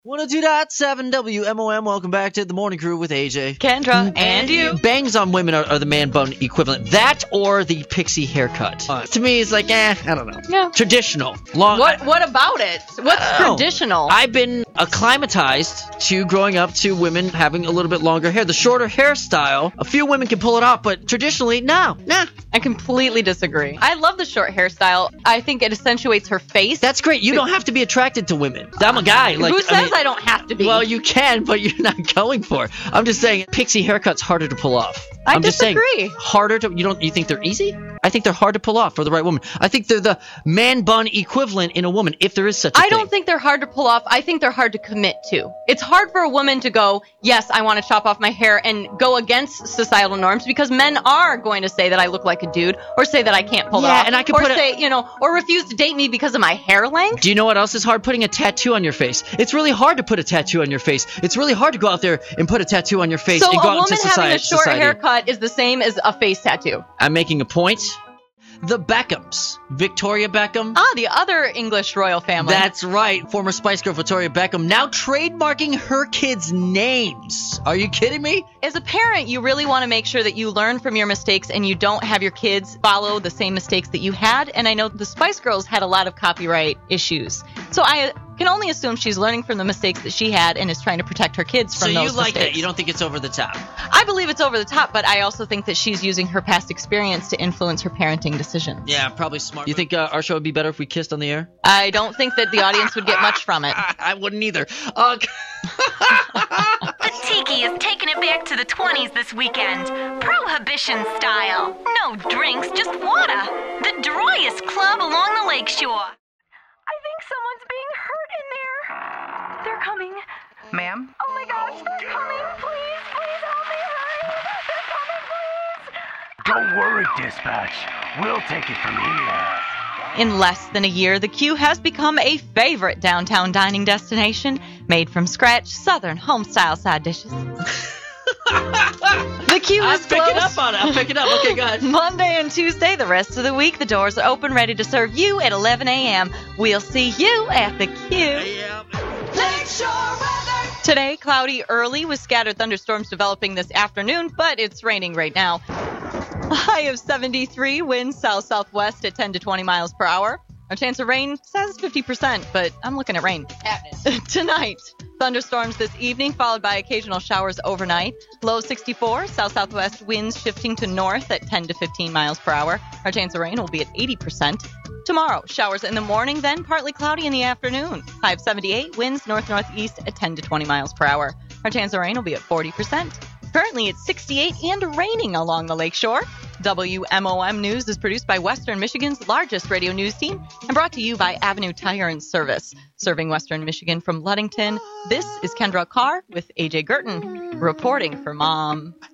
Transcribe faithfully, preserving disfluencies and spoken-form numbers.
one oh two point seven W M O M. Welcome back to the Morning Crew with A J. Kendra, and you. Bangs on women are, are the man bun equivalent. That or the pixie haircut. Uh, to me, it's like, eh, I don't know. Yeah. Traditional. Long. What What about it? What's know. traditional? I've been acclimatized to growing up to women having a little bit longer hair. The shorter hairstyle, a few women can pull it off, but traditionally, no, nah. I completely disagree. I love the short hairstyle. I think it accentuates her face. That's great. You don't have to be attracted to women. I'm a guy. Like, Who says I, mean, I don't have to be? Well, you can, but you're not going for it. I'm just saying, pixie haircut's harder to pull off. I I'm disagree. just saying, harder to. You don't. You think they're easy? I think they're hard to pull off for the right woman. I think they're the man bun equivalent in a woman, if there is such a I thing. don't think they're hard to pull off. I think they're hard to commit to. It's hard for a woman to go, yes, I want to chop off my hair and go against societal norms, because men are going to say that I look like a dude, or say that I can't pull Yeah, it off, and I could or put a- say, you know, or refuse to date me because of my hair length. Do you know what else is hard? Putting a tattoo on your face. It's really hard to put a tattoo on your face. It's really hard to go out there and put a tattoo on your face So and a go out woman into having society. a short society. haircut is the same as a face tattoo. I'm making a point. The Beckhams. Victoria Beckham. Ah, the other English royal family. That's right. Former Spice Girl Victoria Beckham now trademarking her kids' names. Are you kidding me? As a parent, you really want to make sure that you learn from your mistakes and you don't have your kids follow the same mistakes that you had. And I know the Spice Girls had a lot of copyright issues. So I can only assume she's learning from the mistakes that she had and is trying to protect her kids from so those you like mistakes. that? You don't think it's over the top? I believe it's over the top, but I also think that she's using her past experience to influence her parenting decisions. Yeah, probably smart. You think uh, our show would be better if we kissed on the air? I don't think that the audience would get much from it. I wouldn't either. Uh, The Tiki is taking it back to the twenties this weekend. Prohibition style. No drinks, just water. The driest club along the lakeshore. I think someone's being hurt in there. They're coming. Ma'am? Oh my gosh, they're coming. Please, please help me, hurry. They're coming, please. Don't worry, dispatch. We'll take it from here. In less than a year, the Q has become a favorite downtown dining destination, made from scratch Southern home-style side dishes. The Q I'm is picking closed up on it. I'm picking up. Okay, go ahead. Monday and Tuesday. The rest of the week, the doors are open, ready to serve you at eleven a.m. We'll see you at the Q. Yeah. Today, cloudy early with scattered thunderstorms developing this afternoon, but it's raining right now. A high of seventy-three, winds south-southwest at ten to twenty miles per hour. Our chance of rain says fifty percent, but I'm looking at rain. Tonight, thunderstorms this evening, followed by occasional showers overnight. Low sixty-four, south-southwest winds shifting to north at ten to fifteen miles per hour. Our chance of rain will be at eighty percent. Tomorrow, showers in the morning, then partly cloudy in the afternoon. High of seventy-eight, winds north-northeast at ten to twenty miles per hour. Our chance of rain will be at forty percent. Currently, it's sixty-eight and raining along the lakeshore. W M O M News is produced by Western Michigan's largest radio news team and brought to you by Avenue Tire and Service. Serving Western Michigan from Ludington, this is Kendra Carr with A J Gurton, reporting for Mom.